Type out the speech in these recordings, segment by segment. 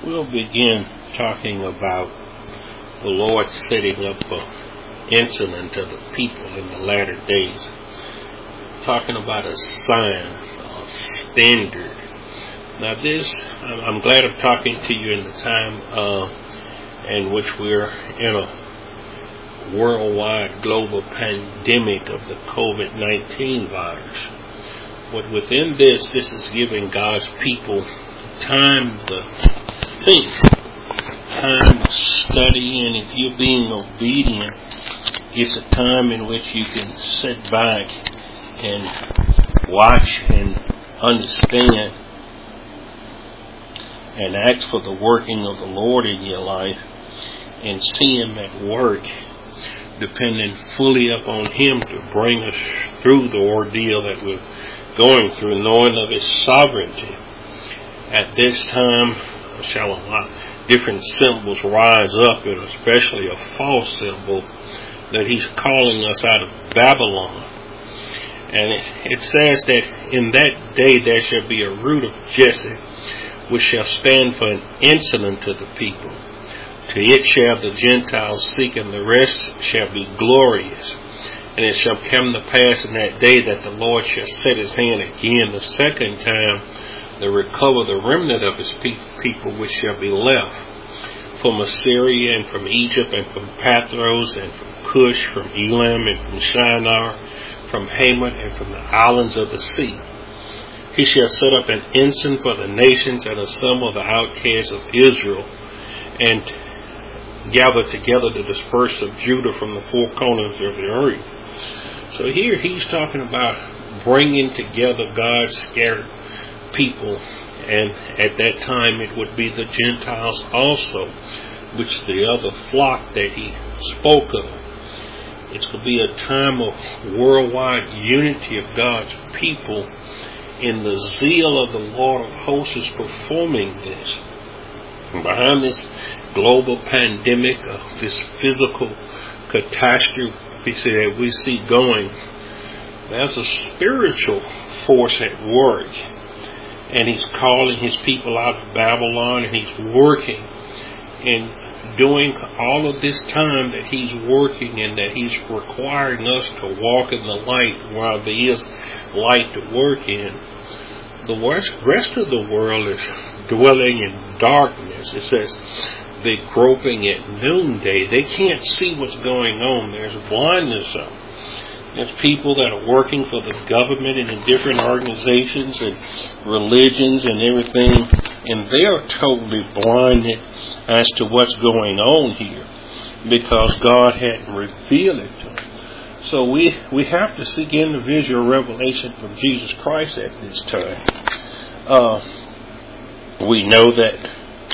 We'll begin talking about the Lord setting up an incident of the people in the latter days. Talking about a sign, a standard. Now this, I'm glad I'm talking to you in the time in which we're in a worldwide global pandemic of the COVID-19 virus. But within this is giving God's people time to think, time to study, and if you're being obedient, it's a time in which you can sit back and watch and understand and ask for the working of the Lord in your life and see Him at work, depending fully upon Him to bring us through the ordeal that we're going through, knowing of His sovereignty. At this time, shall a lot different symbols rise up, and especially a false symbol that He's calling us out of Babylon. And it says that in that day there shall be a root of Jesse, which shall stand for an incident to the people. To it shall the Gentiles seek, and the rest shall be glorious. And it shall come to pass in that day that the Lord shall set His hand again the second time to recover the remnant of His people which shall be left from Assyria and from Egypt and from Pathros and from Cush, from Elam and from Shinar, from Hamath and from the islands of the sea. He shall set up an ensign for the nations and assemble the outcasts of Israel and gather together the dispersed of Judah from the four corners of the earth. So here he's talking about bringing together God's scattered people, and at that time it would be the Gentiles also, which the other flock that he spoke of. It's going to be a time of worldwide unity of God's people, in the zeal of the Lord of hosts is performing this. And behind this global pandemic, this physical catastrophe that we see going, there's a spiritual force at work. And He's calling His people out of Babylon, and He's working and doing all of this time that He's working, and that He's requiring us to walk in the light while there is light to work in. The rest of the world is dwelling in darkness. It says they're groping at noonday. They can't see what's going on. There's blindness up. There's people that are working for the government and in different organizations and religions and everything, and they are totally blinded as to what's going on here because God hadn't revealed it to them. So we have to seek individual revelation from Jesus Christ at this time. We know that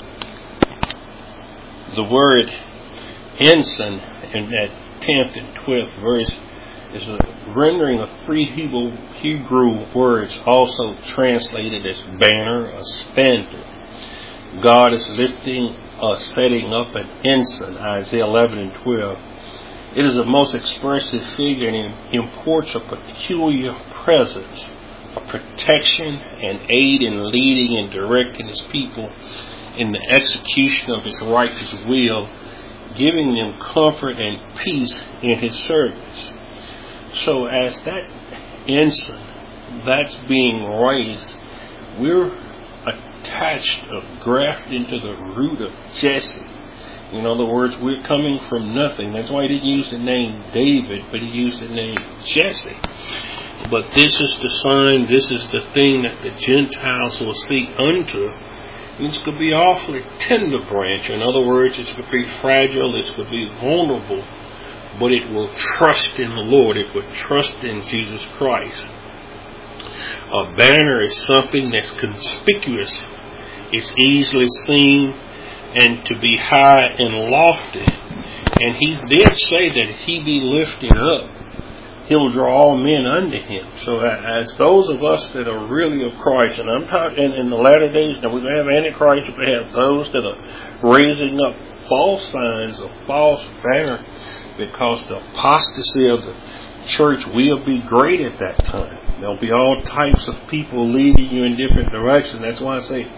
the word ensign in that 10th and 12th verse is a rendering of three Hebrew words, also translated as banner, a standard. God is setting up an ensign, Isaiah 11 and 12. It is a most expressive figure and imports a peculiar presence, a protection and aid in leading and directing His people in the execution of His righteous will, giving them comfort and peace in His service. So as that ensign that's being raised, we're attached or grafted into the root of Jesse. In other words, we're coming from nothing. That's why He didn't use the name David, but He used the name Jesse. But this is the sign, this is the thing that the Gentiles will seek unto. And it's going to be awfully tender branch. In other words, it's going to be fragile, it's going to be vulnerable. But it will trust in the Lord. It will trust in Jesus Christ. A banner is something that's conspicuous. It's easily seen and to be high and lofty. And He did say that if He be lifted up, He'll draw all men unto Him. So as those of us that are really of Christ, and I'm talking in the latter days, now we're going to have Antichrist, we have those that are raising up false signs, a false banner, because the apostasy of the church will be great at that time. There'll be all types of people leading you in different directions. That's why I say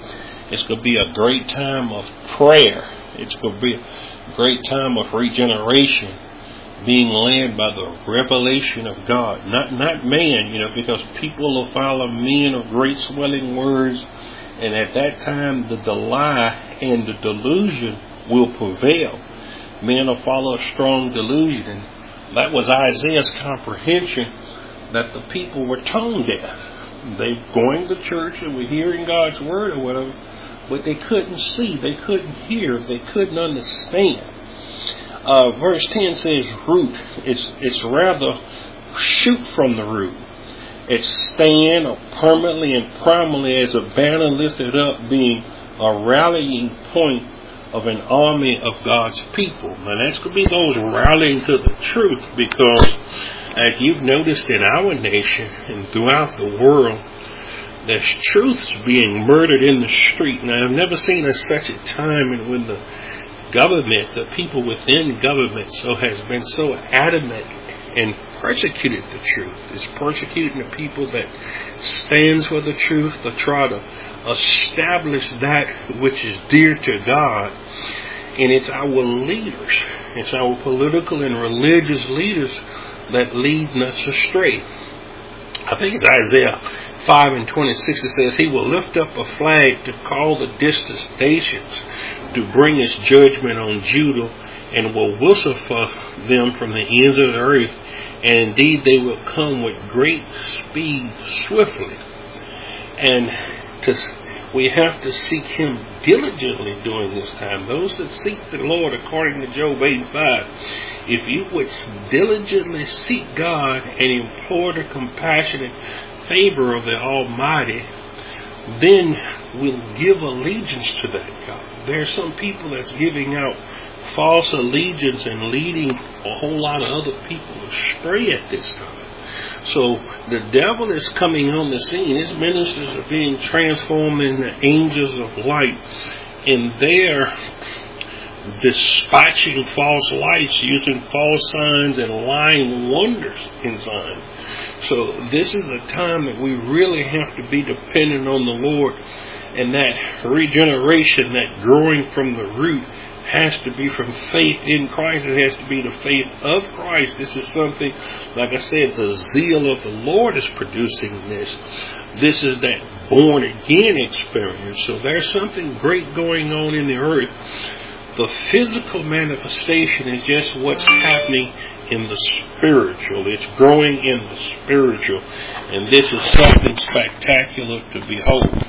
It's going to be a great time of prayer. It's going to be a great time of regeneration, being led by the revelation of God, not man, because people will follow men of great swelling words, and at that time the lie and the delusion will prevail. Men will follow a strong delusion, and that was Isaiah's comprehension, that the people were tone deaf. They going to church and were hearing God's word or whatever, but they couldn't see, they couldn't hear, they couldn't understand. Verse 10 says root. It's rather shoot from the root. It's stand or permanently and primarily as a banner lifted up, being a rallying point of an army of God's people. Now that's going to be those rallying to the truth, because as you've noticed in our nation and throughout the world, there's truths being murdered in the street. Now I've never seen such a time when the government, the people within government, has been so adamant and persecuted the truth. It's persecuting the people that stands for the truth, to try to establish that which is dear to God. And it's our leaders, it's our political and religious leaders that lead us astray. I think it's Isaiah 5:26. It says, He will lift up a flag to call the distant nations, to bring His judgment on Judah, and will whistle for them from the ends of the earth. And indeed they will come with great speed swiftly. And we have to seek Him diligently during this time. Those that seek the Lord, according to Job 8:5, if you would diligently seek God and implore the compassionate favor of the Almighty, then we'll give allegiance to that God. There are some people that's giving out false allegiance and leading a whole lot of other people astray at this time. So the devil is coming on the scene. His ministers are being transformed into angels of light, and they're dispatching false lights, using false signs and lying wonders in signs. So this is a time that we really have to be dependent on the Lord, and that regeneration, that growing from the root, has to be from faith in Christ. It has to be the faith of Christ. This is something, like I said, the zeal of the Lord is producing this. This is that born again experience. So there's something great going on in the earth. The physical manifestation is just what's happening in the spiritual. It's growing in the spiritual. And this is something spectacular to behold.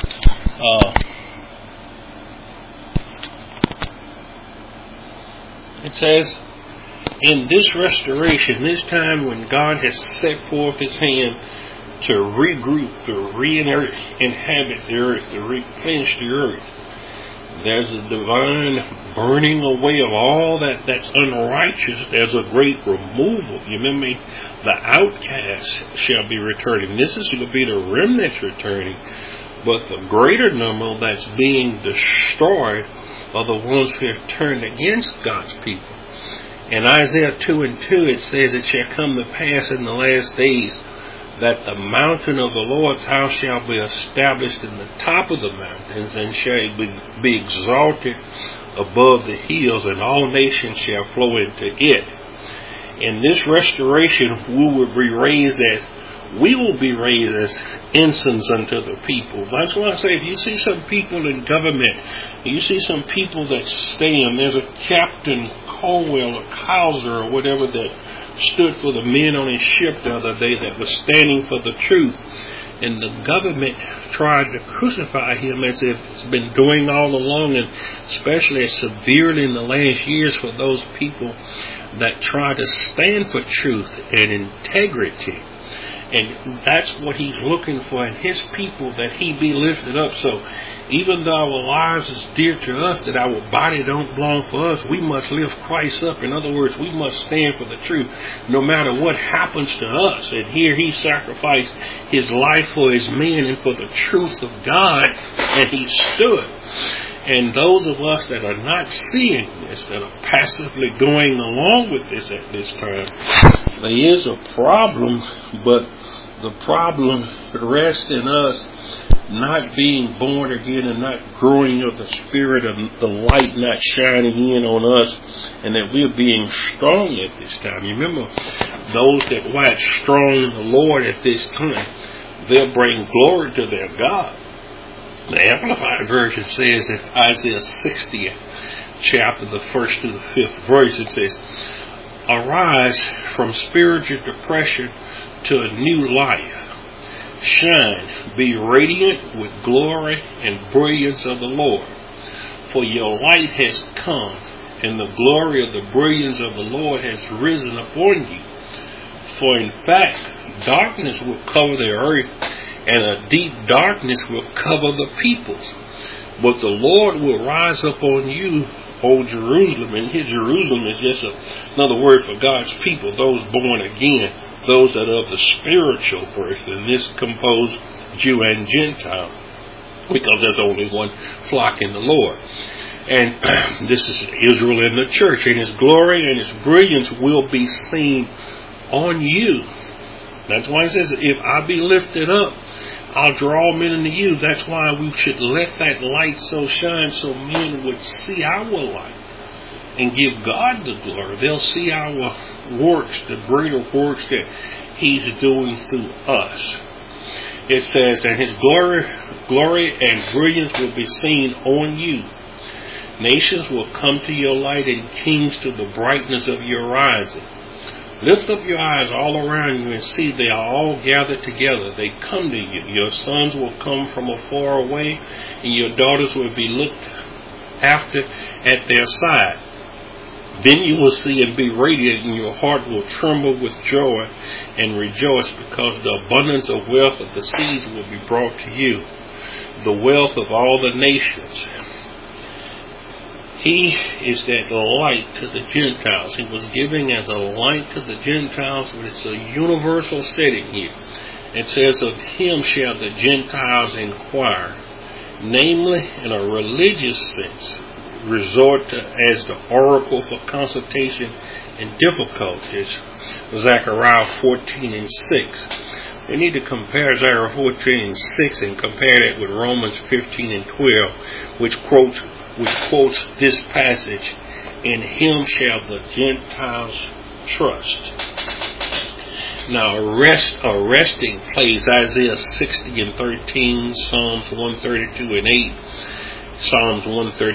It says, in this restoration, this time when God has set forth His hand to regroup, to re-inhabit the earth, to replenish the earth, there's a divine burning away of all that's unrighteous. There's a great removal. You remember, the outcasts shall be returning. This is going to be the remnants returning. But the greater number that's being destroyed are the ones who have turned against God's people. In Isaiah 2:2, it says, It shall come to pass in the last days that the mountain of the Lord's house shall be established in the top of the mountains, and shall be exalted above the hills, and all nations shall flow into it. In this restoration, we will be raised as ensigns unto the people. That's why I say, if you see some people in government, you see some people that stand, there's a Captain Colwell or Cowser or whatever that stood for the men on his ship the other day that was standing for the truth, and the government tried to crucify him, as it's been doing all along, and especially severely in the last years for those people that try to stand for truth and integrity. And that's what He's looking for in His people, that He be lifted up. So even though our lives is dear to us, that our body don't belong for us, we must lift Christ up. In other words, we must stand for the truth no matter what happens to us. And here He sacrificed His life for His men and for the truth of God, and He stood. And those of us that are not seeing this, that are passively going along with this at this time, there is a problem, but the problem rests in us not being born again and not growing of the Spirit, of the light not shining in on us, and that we're being strong at this time. You remember, those that wax strong in the Lord at this time, they'll bring glory to their God. The Amplified Version says in Isaiah 60th chapter, the 1st to the 5th verse, it says, "Arise from spiritual depression to a new life. Shine, be radiant with glory and brilliance of the Lord. For your light has come, and the glory of the brilliance of the Lord has risen upon you. For in fact, darkness will cover the earth, and a deep darkness will cover the peoples. But the Lord will rise up on you, O Jerusalem." And here Jerusalem is just another word for God's people, those born again, those that are of the spiritual birth. And this composed Jew and Gentile, because there's only one flock in the Lord. And this is Israel in the church. And His glory and His brilliance will be seen on you. That's why He says, if I be lifted up, I'll draw men unto you. That's why we should let that light so shine so men would see our light and give God the glory. They'll see our works, the greater works that He's doing through us. It says, and His glory and brilliance will be seen on you. Nations will come to your light, and kings to the brightness of your rising. Lift up your eyes all around you and see they are all gathered together. They come to you. Your sons will come from afar away, and your daughters will be looked after at their side. Then you will see and be radiant, and your heart will tremble with joy and rejoice, because the abundance of wealth of the seas will be brought to you, the wealth of all the nations. He is that light to the Gentiles. He was giving as a light to the Gentiles, but it's a universal setting here. It says, of Him shall the Gentiles inquire, namely in a religious sense, resort to as the oracle for consultation in difficulties. Zechariah 14:6. We need to compare Zechariah 14:6 and compare that with Romans 15:12, which quotes this passage, in Him shall the Gentiles trust. Now, a resting place, Isaiah 60:13, Psalms 132:8, Psalms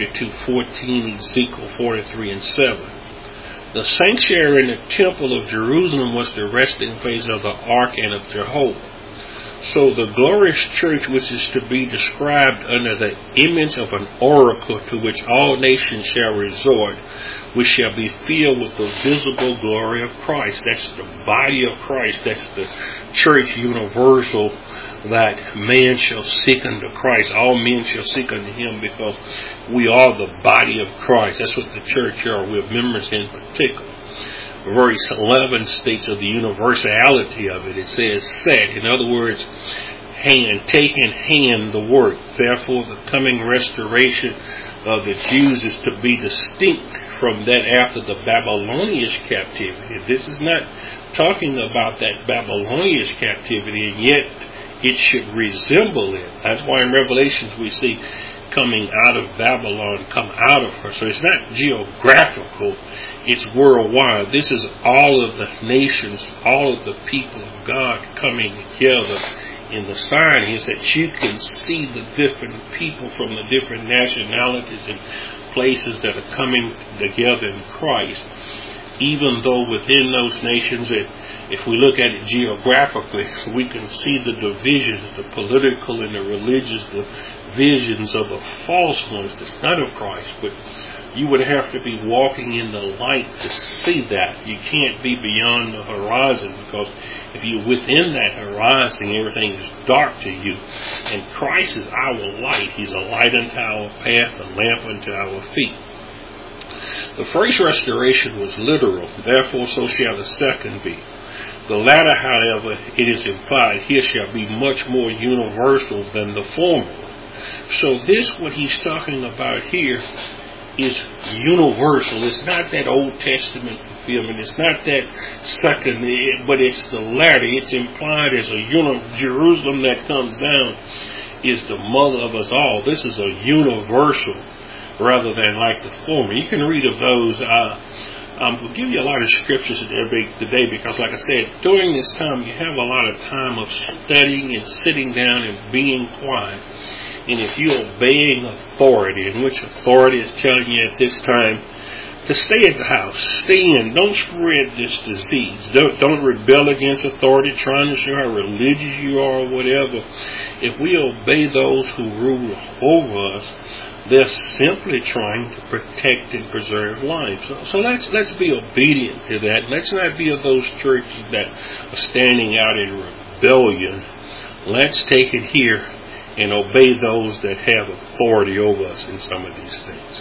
132:14, Ezekiel 43:7. The sanctuary in the temple of Jerusalem was the resting place of the ark and of Jehovah. So the glorious church, which is to be described under the image of an oracle to which all nations shall resort, which shall be filled with the visible glory of Christ. That's the body of Christ. That's the church universal, that man shall seek unto Christ. All men shall seek unto Him, because we are the body of Christ. That's what the church are. We're members in particular. Verse 11 states of the universality of it. It says, set. In other words, take in hand the work. Therefore, the coming restoration of the Jews is to be distinct from that after the Babylonian captivity. This is not talking about that Babylonian captivity, and yet it should resemble it. That's why in Revelations we see coming out of Babylon, come out of her. So it's not geographical, it's worldwide. This is all of the nations, all of the people of God coming together. And the sign is that you can see the different people from the different nationalities and places that are coming together in Christ. Even though within those nations, if we look at it geographically, we can see the divisions, the political and the religious divisions of the false ones that's not of Christ. But you would have to be walking in the light to see that. You can't be beyond the horizon, because if you're within that horizon, everything is dark to you. And Christ is our light. He's a light unto our path, a lamp unto our feet. The first restoration was literal, therefore so shall the second be. The latter, however, it is implied, here shall be much more universal than the former. So this, what he's talking about here, is universal. It's not that Old Testament fulfillment. It's not that second, but it's the latter. It's implied as a Jerusalem that comes down. is the mother of us all. This is a universal rather than like the former. You can read of those. We'll give you a lot of scriptures today because, like I said, during this time you have a lot of time of studying and sitting down and being quiet. And if you're obeying authority, in which authority is telling you at this time to stay at the house, stay in, don't spread this disease, don't rebel against authority, trying to show how religious you are or whatever. If we obey those who rule over us, they're simply trying to protect and preserve life. So let's be obedient to that. Let's not be of those churches that are standing out in rebellion. Let's take it here and obey those that have authority over us in some of these things.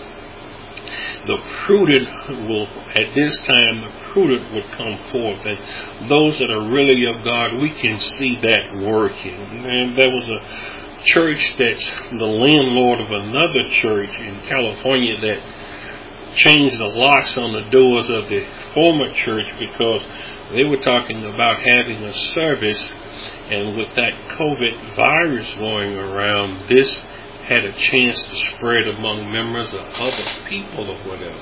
The prudent will, at this time, the prudent would come forth, and those that are really of God, we can see that working. And there was a church that's the landlord of another church in California that changed the locks on the doors of the former church because they were talking about having a service, and with that COVID virus going around, this had a chance to spread among members of other people or whatever.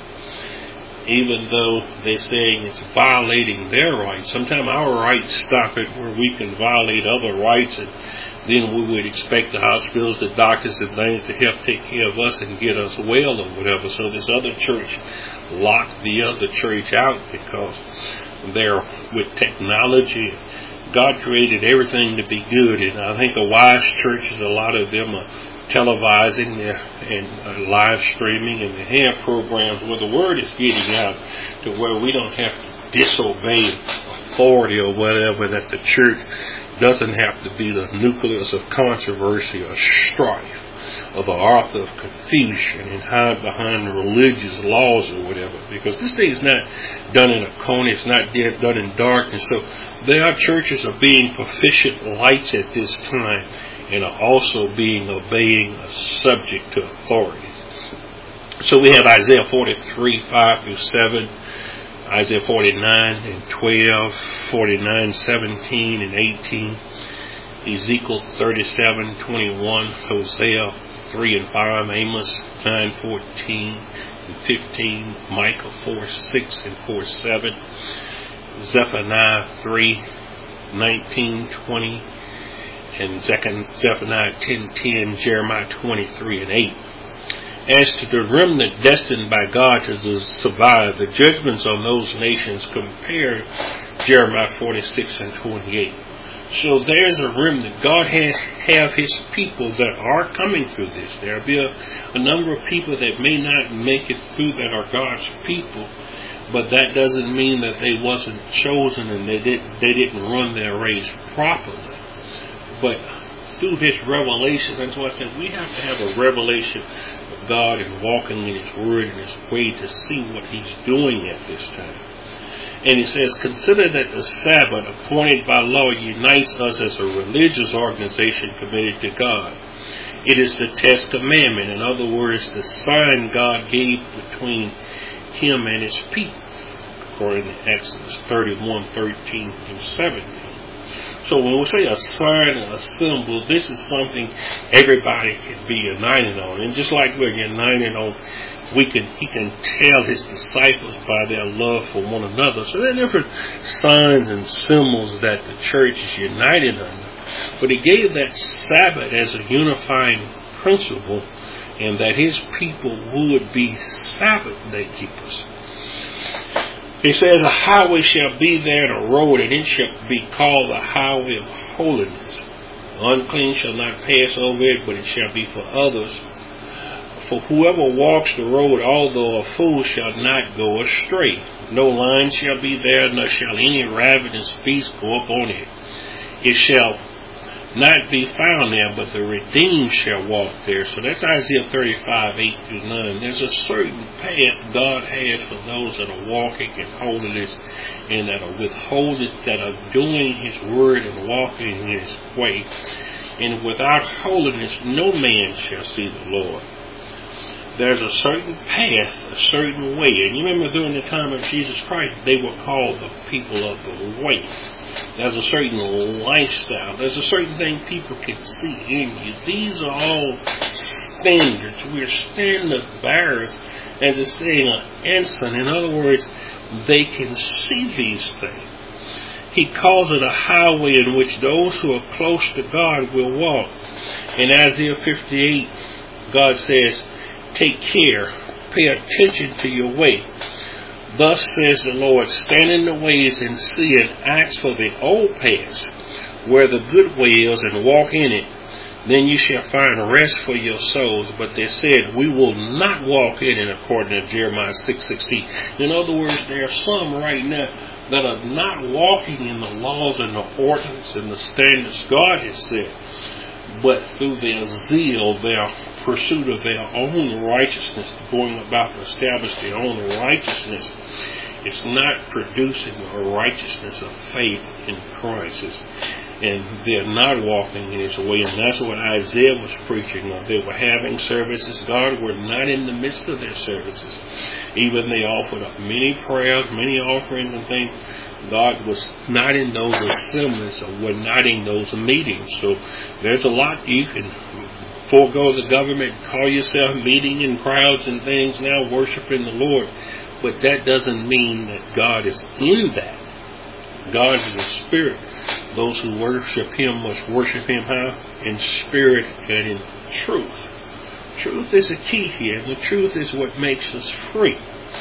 Even though they're saying it's violating their rights, sometimes our rights stop it where we can violate other rights, and then we would expect the hospitals, the doctors, and things to help take care of us and get us well or whatever. So this other church locked the other church out because they're with technology. God created everything to be good, and I think the wise churches, a lot of them are televising and live streaming, and they have programs where the word is getting out to where we don't have to disobey authority or whatever, that the church doesn't have to be the nucleus of controversy or strife or the author of confusion and hide behind religious laws or whatever, because this thing is not done in a corner, it's not done in darkness. So there are churches are being proficient lights at this time and are also obeying a subject to authority. So we have Isaiah 43, 5 through 7, Isaiah 49 and 12, 49, 17 and 18, Ezekiel 37, 21, Hosea 3 and 5, Amos 9, 14 and 15, Micah 4, 6 and 4, 7, Zephaniah 3, 19, 20, and Zephaniah 10:10, Jeremiah 23 and 8. As to the remnant destined by God to survive, the judgments on those nations, compare Jeremiah 46 and 28. So there's a remnant. God have His people that are coming through this. There'll be a number of people that may not make it through that are God's people, but that doesn't mean that they wasn't chosen and they didn't run their race properly. But through His revelation, that's why I said we have to have a revelation of God and walking in His Word and His way to see what He's doing at this time. And He says, consider that the Sabbath appointed by law unites us as a religious organization committed to God. It is the 10th commandment. In other words, the sign God gave between Him and His people, according to Exodus 31, 13 through 17. So when we say a sign or a symbol, this is something everybody can be united on. And just like we're united on, He can tell His disciples by their love for one another. So there are different signs and symbols that the church is united under. But He gave that Sabbath as a unifying principle, and that His people would be Sabbath day keepers. He says, a highway shall be there and a road, and it shall be called the highway of holiness. The unclean shall not pass over it, but it shall be for others. For whoever walks the road, although a fool, shall not go astray. No lion shall be there, nor shall any ravenous beast go up on it. It shall not be found there, but the redeemed shall walk there. So that's Isaiah 35, 8 through 9. There's a certain path God has for those that are walking in holiness and that are withholding, that are doing His word and walking in His way. And without holiness, no man shall see the Lord. There's a certain path, a certain way. And you remember during the time of Jesus Christ, they were called the people of the way. There's a certain lifestyle. There's a certain thing people can see in you. These are all standards. We're standard bearers, as it says, an ensign. In other words, they can see these things. He calls it a highway in which those who are close to God will walk. In Isaiah 58, God says, take care, pay attention to your way. Thus says the Lord, stand in the ways and see and ask for the old paths, where the good way is, and walk in it. Then you shall find rest for your souls. But they said, we will not walk in it, according to Jeremiah 6:16. In other words, there are some right now that are not walking in the laws and the ordinance and the standards God has set, but through their zeal, their pursuit of their own righteousness, going about to establish their own righteousness, it's not producing a righteousness of faith in Christ. And they're not walking in His way. And that's what Isaiah was preaching of. They were having services. God were not in the midst of their services. Even they offered up many prayers, many offerings and things. God was not in those assemblies, or were not in those meetings. So there's a lot you can forego the government, call yourself meeting in crowds and things now, worshiping the Lord. But that doesn't mean that God is in that. God is a spirit. Those who worship Him must worship Him how? In spirit and in truth. Truth is the key here. The truth is what makes us free.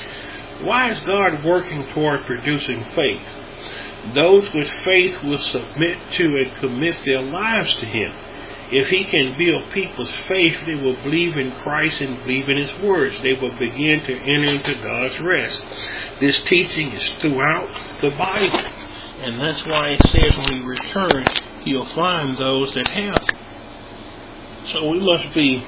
Why is God working toward producing faith? Those with faith will submit to and commit their lives to Him. If He can build people's faith, they will believe in Christ and believe in His words. They will begin to enter into God's rest. This teaching is throughout the Bible. And that's why it says when He returns, He'll find those that have. So we must be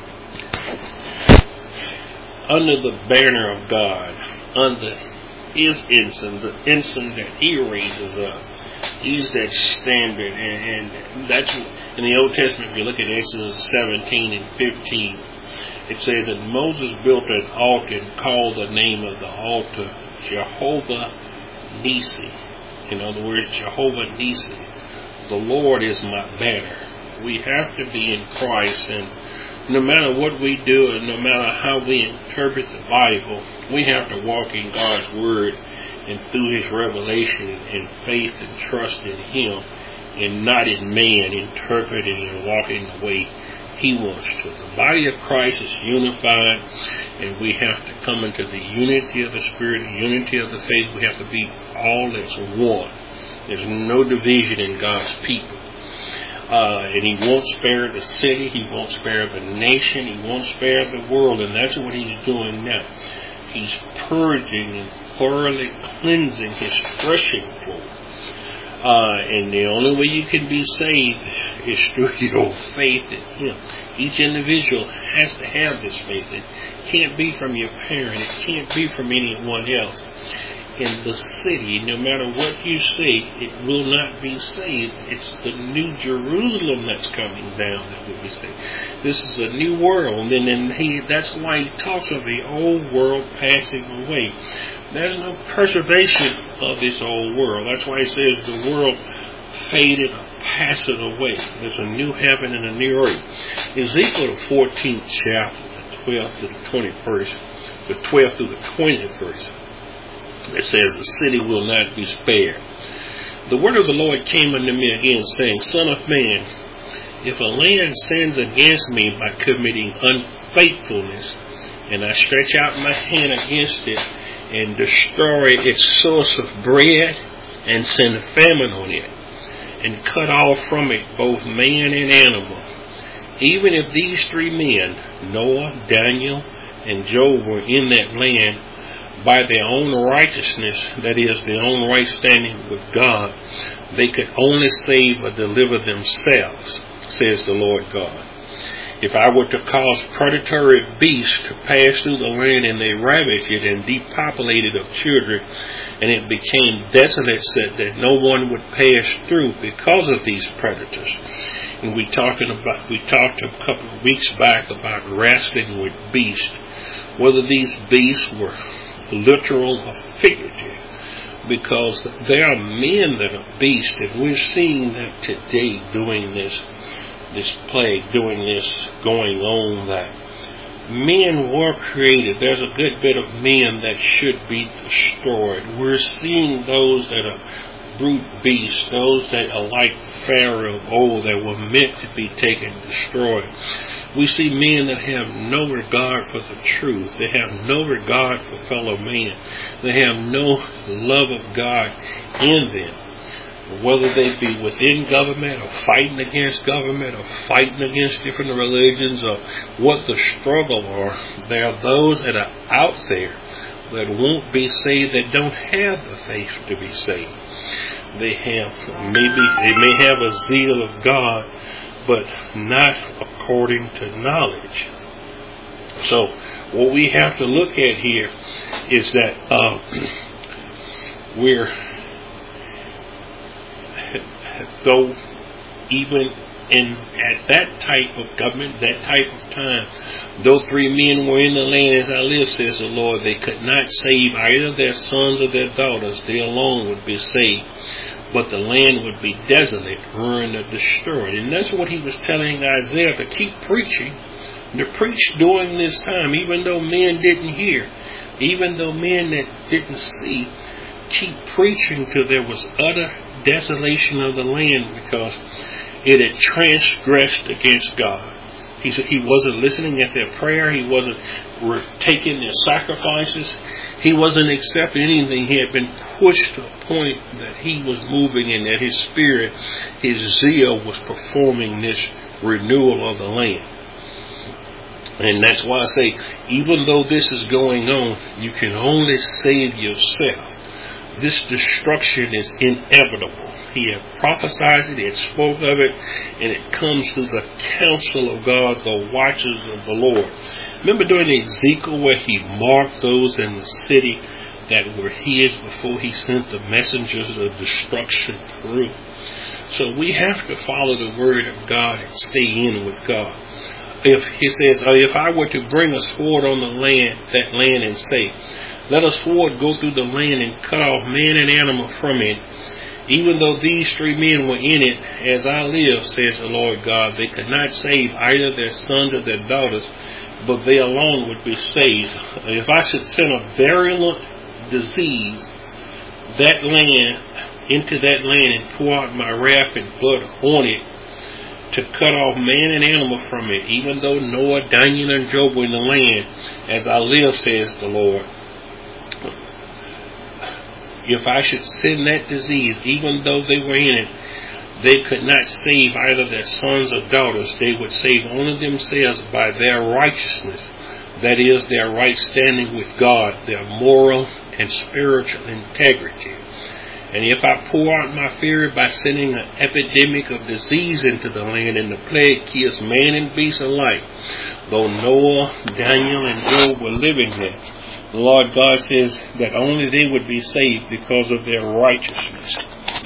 under the banner of God, under His ensign, the ensign that He raises up. He's that standard. And that's in the Old Testament. If you look at Exodus 17 and 15, it says that Moses built an altar and called the name of the altar Jehovah Nissi. In other words, Jehovah Nissi. The Lord is my banner. We have to be in Christ, and no matter what we do and no matter how we interpret the Bible, we have to walk in God's Word and through His revelation in faith and trust in Him, and not in man interpreting and walking the way He wants to. The body of Christ is unified, and we have to come into the unity of the Spirit, the unity of the faith. We have to be all as one. There's no division in God's people. And He won't spare the city. He won't spare the nation. He won't spare the world. And that's what He's doing now. He's purging and thoroughly cleansing His threshing floor. And the only way you can be saved is through your faith in Him. Each individual has to have this faith. It can't be from your parent. It can't be from anyone else. In the city, no matter what you say, it will not be saved. It's the new Jerusalem that's coming down that will be saved. This is a new world, and that's why He talks of the old world passing away. There's no preservation of this old world. That's why He says the world faded or passed away. There's a new heaven and a new earth. Ezekiel, the 14th chapter, the 12th to the 21st, the 12th through the 21st. It says the city will not be spared. The word of the Lord came unto me again, saying, Son of man, if a land sins against me by committing unfaithfulness, and I stretch out my hand against it, and destroy its source of bread, and send famine on it, and cut off from it both man and animal, even if these three men, Noah, Daniel, and Job, were in that land, by their own righteousness, that is, their own right standing with God, they could only save or deliver themselves, says the Lord God. If I were to cause predatory beasts to pass through the land, and they ravage it and depopulate it of children, and it became desolate, said that no one would pass through because of these predators. And we talked a couple of weeks back about wrestling with beasts, whether these beasts were literal or figurative. because there are men that are beasts, and we're seeing that today doing this plague, doing this going on, that men were created. There's a good bit of men that should be destroyed. We're seeing those that are brute beasts, those that are like Pharaoh of old, that were meant to be taken, destroyed. We see men that have no regard for the truth. They have no regard for fellow men. They have no love of God in them. Whether they be within government or fighting against government or fighting against different religions or what the struggle are, there are those that are out there that won't be saved, that don't have the faith to be saved. They may have a zeal of God, but not according to knowledge. So what we have to look at here is that though even at that type of government, that type of time, those 3 men were in the land, as I live, says the Lord, they could not save either their sons or their daughters. They alone would be saved, but the land would be desolate, ruined, or destroyed. And that's what he was telling Isaiah, to keep preaching, to preach during this time, even though men didn't hear, even though men that didn't see, keep preaching till there was utter desolation of the land, because it had transgressed against God. He said he wasn't listening at their prayer. He wasn't taking their sacrifices. He wasn't accepting anything. He had been pushed to a point that he was moving, and that his spirit, his zeal, was performing this renewal of the land. And that's why I say, even though this is going on, you can only save yourself. This destruction is inevitable. He had prophesied it, he had spoke of it, and it comes through the counsel of God, the watchers of the Lord. Remember during Ezekiel, where he marked those in the city that were his before he sent the messengers of destruction through. So we have to follow the word of God and stay in with God. If he says, if I were to bring a sword on that land and say, let a sword go through the land and cut off man and animal from it, even though these 3 men were in it, as I live, says the Lord God, they could not save either their sons or their daughters, but they alone would be saved. If I should send a virulent disease into that land and pour out my wrath and blood on it, to cut off man and animal from it, even though Noah, Daniel, and Job were in the land, as I live, says the Lord. If I should send that disease, even though they were in it, they could not save either their sons or daughters. They would save only themselves by their righteousness. That is, their right standing with God, their moral and spiritual integrity. And if I pour out my fury by sending an epidemic of disease into the land, and the plague kills man and beast alike, though Noah, Daniel, and Job were living there, the Lord God says that only they would be saved because of their righteousness.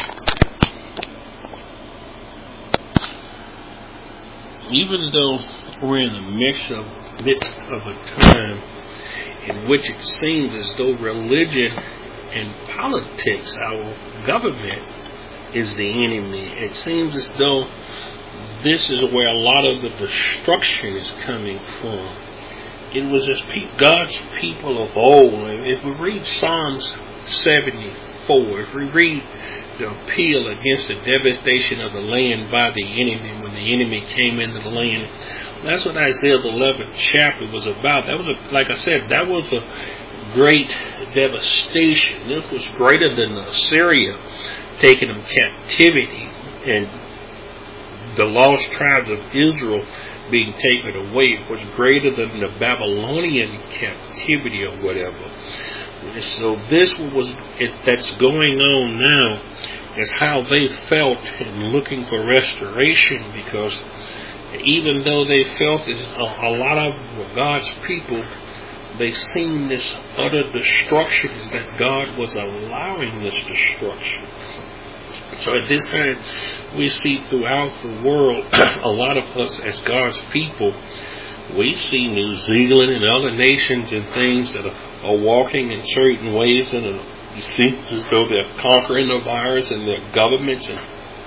Even though we're in the midst of a time in which it seems as though religion and politics, our government, is the enemy, it seems as though this is where a lot of the destruction is coming from. It was just God's people of old. If we read Psalms 74, if we read the appeal against the devastation of the land by the enemy, when the enemy came into the land, that's what Isaiah the 11th chapter was about. That was, like I said, that was a great devastation. It was greater than Assyria taking them captivity and the lost tribes of Israel being taken away. It was greater than the Babylonian captivity or whatever. And so that's going on now is how they felt in looking for restoration, because even though they felt as a lot of God's people, they seen this utter destruction, that God was allowing this destruction. So at this time, we see throughout the world, a lot of us as God's people, we see New Zealand and other nations and things that are walking in certain ways that are It seems as though they're conquering the virus, and their governments and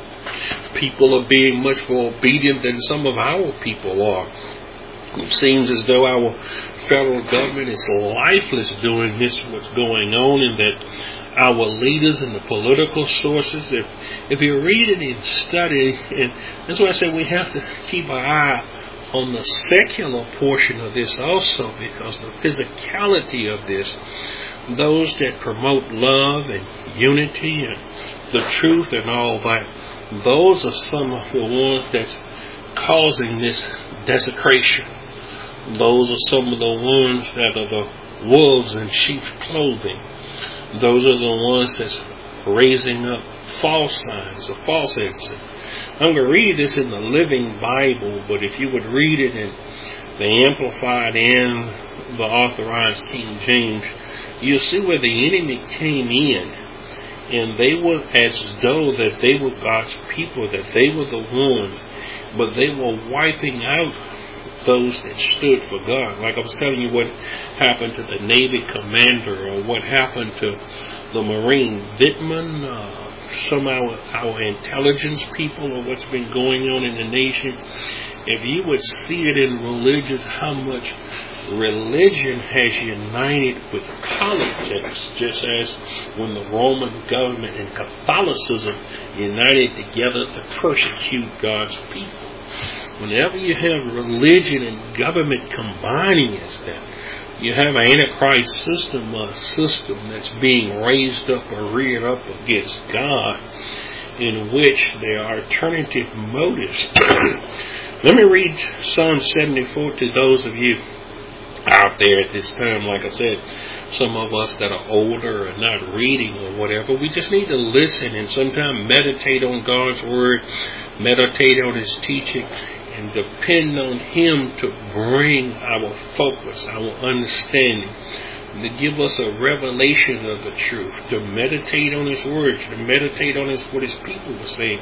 people are being much more obedient than some of our people are. It seems as though our federal government is lifeless doing this, what's going on, and that our leaders and the political sources, if you read it and study, and that's why I say we have to keep our eye on the secular portion of this also, because the physicality of this, those that promote love and unity and the truth and all that, those are some of the ones that's causing this desecration. Those are some of the ones that are the wolves in sheep's clothing. Those are the ones that's raising up false signs or false evidence. I'm going to read this in the Living Bible, but if you would read it in the Amplified and the Authorized King James, you'll see where the enemy came in, and they were as though that they were God's people, that they were the ones, but they were wiping out those that stood for God. Like I was telling you what happened to the Navy commander, or what happened to the Marine Wittman, some of our intelligence people, or what's been going on in the nation. If you would see it in religions, how much religion has united with politics, just as when the Roman government and Catholicism united together to persecute God's people. Whenever you have religion and government combining as that, you have an Antichrist system, a system that's being raised up or reared up against God, in which there are alternative motives. Let me read Psalm 74 to those of you out there at this time. Like I said, some of us that are older or not reading or whatever, we just need to listen and sometimes meditate on God's Word, meditate on His teaching, and depend on Him to bring our focus, our understanding, to give us a revelation of the truth, to meditate on His words, to meditate on what His people were saying.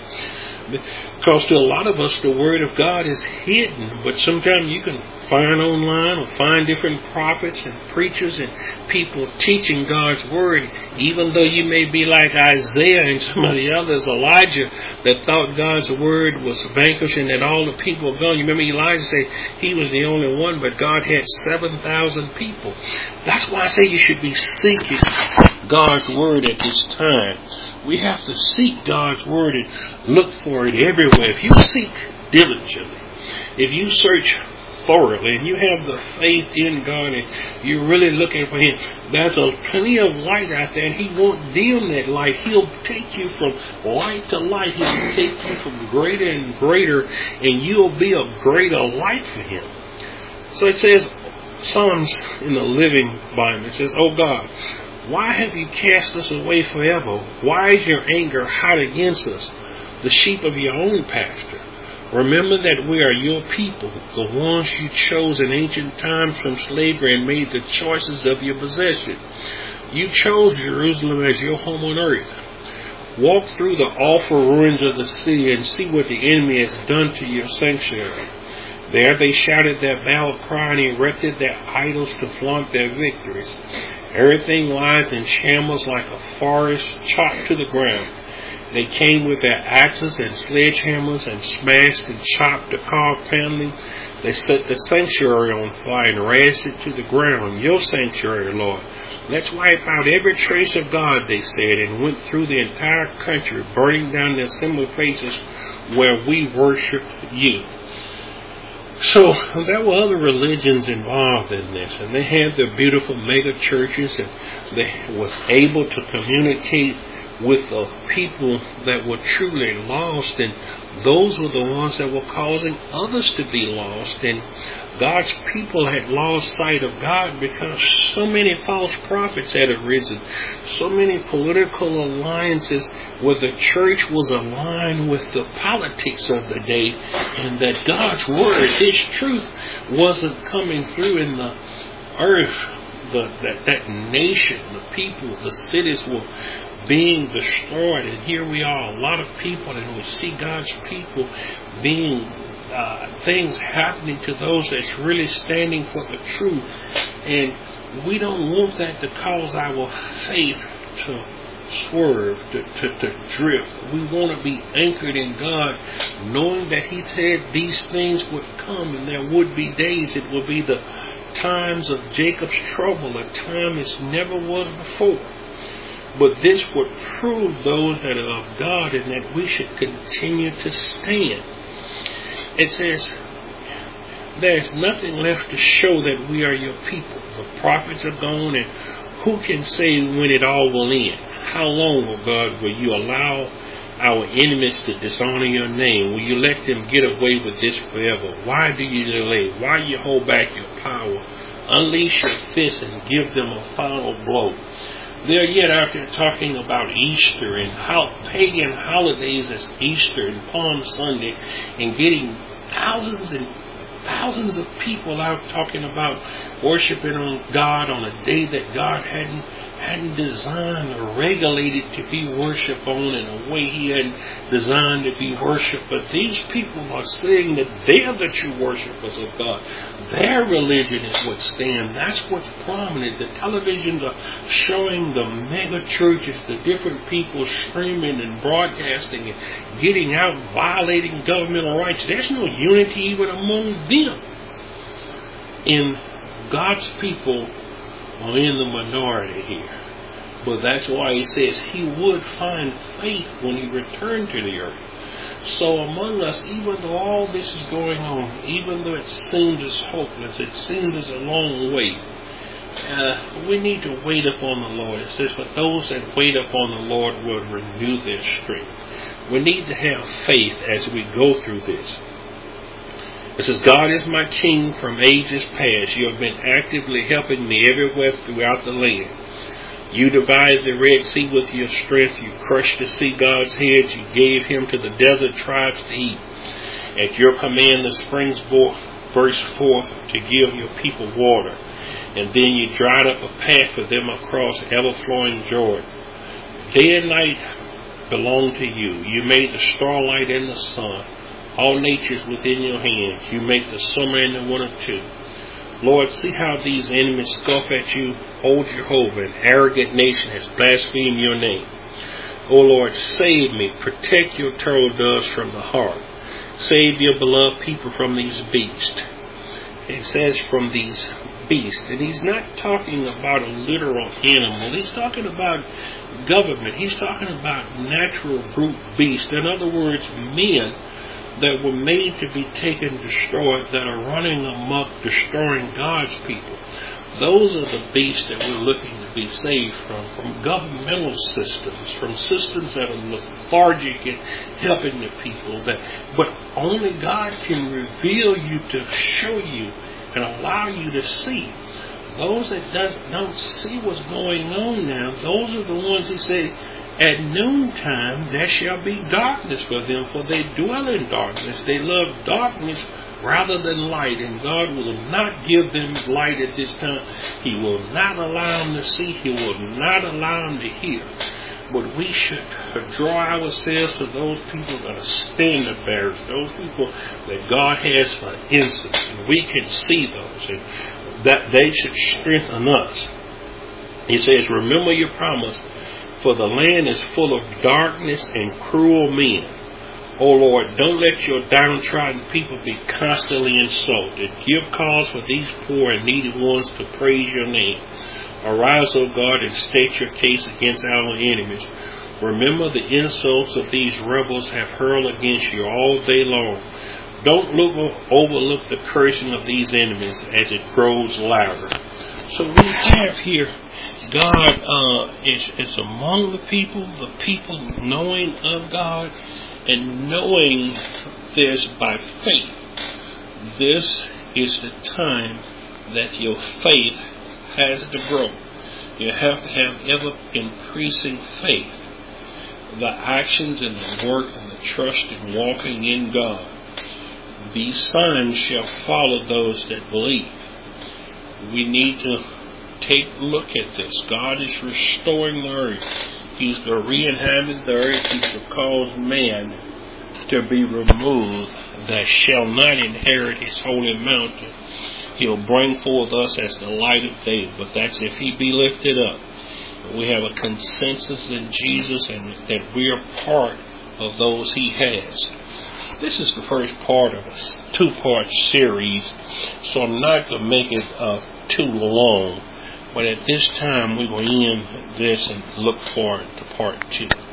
Because to a lot of us, the Word of God is hidden, but sometimes you can find online or find different prophets and preachers and people teaching God's Word, even though you may be like Isaiah and some of the others, Elijah, that thought God's Word was vanquished and that all the people were gone. You remember Elijah said he was the only one, but God had 7,000 people. That's why I say you should be seeking God's Word at this time. We have to seek God's Word and look for it everywhere. If you seek diligently, if you search thoroughly, and you have the faith in God, and you're really looking for Him, there's plenty of light out there, and He won't dim that light. He'll take you from light to light. He'll take you from greater and greater, and you'll be a greater light for Him. So it says, Psalms in the Living Bible, it says, "Oh God, why have you cast us away forever? Why is your anger hot against us, the sheep of your own pasture? Remember that we are your people, the ones you chose in ancient times from slavery and made the choices of your possession. You chose Jerusalem as your home on earth. Walk through the awful ruins of the city and see what the enemy has done to your sanctuary. There they shouted their battle cry and erected their idols to flaunt their victories. Everything lies in shambles like a forest chopped to the ground. They came with their axes and sledgehammers and smashed and chopped the carved paneling. They set the sanctuary on fire and razed it to the ground. Your sanctuary, Lord. Let's wipe out every trace of God, they said, and went through the entire country, burning down the assembly places where we worship you." So there were other religions involved in this, and they had their beautiful mega churches, and they was able to communicate with the people that were truly lost, and those were the ones that were causing others to be lost. And God's people had lost sight of God because so many false prophets had arisen, so many political alliances where the church was aligned with the politics of the day, and that God's Word, His truth, wasn't coming through in the earth. That nation, the people, the cities were being destroyed, and here we are, a lot of people, and we see God's people being things happening to those that's really standing for the truth, and we don't want that to cause our faith to swerve, to drift. We want to be anchored in God, knowing that He said these things would come and there would be days. It will be the times of Jacob's trouble, a time as never was before. But this would prove those that are of God and that we should continue to stand. It says, there's nothing left to show that we are your people. The prophets are gone, and who can say when it all will end? How long, O God, will you allow our enemies to dishonor your name? Will you let them get away with this forever? Why do you delay? Why you hold back your power? Unleash your fist and give them a final blow. They're yet out there talking about Easter and how pagan holidays as Easter and Palm Sunday, and getting thousands and thousands of people out talking about worshiping on God on a day that God hadn't designed or regulated to be worshipped on in a way He hadn't designed to be worshipped. But these people are saying that they're the true worshipers of God. Their religion is what stands. That's what's prominent. The televisions are showing the mega churches, the different people screaming and broadcasting and getting out, violating governmental rights. There's no unity even among them. And God's people are in the minority here. But that's why He says He would find faith when He returned to the earth. So among us, even though all this is going on, even though it seems as hopeless, it seems as a long wait, we need to wait upon the Lord. It says, for those that wait upon the Lord will renew their strength. We need to have faith as we go through this. It says, God is my King from ages past. You have been actively helping me everywhere throughout the land. You divided the Red Sea with your strength. You crushed the sea god's heads. You gave him to the desert tribes to eat. At your command the springs burst forth to give your people water. And then you dried up a path for them across ever-flowing Jordan. Day and night belong to you. You made the starlight and the sun. All nature is within your hands. You make the summer and the winter too. Lord, see how these enemies scoff at you. O Jehovah, an arrogant nation has blasphemed your name. O Lord, save me. Protect your turtle doves from the heart. Save your beloved people from these beasts. It says from these beasts. And He's not talking about a literal animal. He's talking about government. He's talking about natural brute beasts. In other words, men that were made to be taken, destroyed, that are running amok, destroying God's people. Those are the beasts that we're looking to be saved from governmental systems, from systems that are lethargic in helping the people. But only God can reveal you, to show you and allow you to see. Those that don't see what's going on now, those are the ones He said, at noontime there shall be darkness for them, for they dwell in darkness. They love darkness rather than light, and God will not give them light at this time. He will not allow them to see. He will not allow them to hear. But we should draw ourselves to those people that are standard bearers, those people that God has for instance, and we can see those, and that they should strengthen us. He says, remember your promise, for the land is full of darkness and cruel men. O Lord, don't let your downtrodden people be constantly insulted. Give cause for these poor and needy ones to praise your name. Arise, O God, and state your case against our enemies. Remember the insults of these rebels have hurled against you all day long. Don't overlook the cursing of these enemies as it grows louder. So we have here God is among the people knowing of God and knowing this by faith. This is the time that your faith has to grow. You have to have ever increasing faith. The actions and the work and the trust in walking in God. These signs shall follow those that believe. We need to take a look at this. God is restoring the earth. He's going to re-inhabit the earth. He's going to cause man to be removed that shall not inherit His holy mountain. He'll bring forth us as the light of day, but that's if He be lifted up. We have a consensus in Jesus, and that we are part of those He has. This is the first part of a two-part series, so I'm not going to make it too long. But at this time, we will end this and look forward to part 2.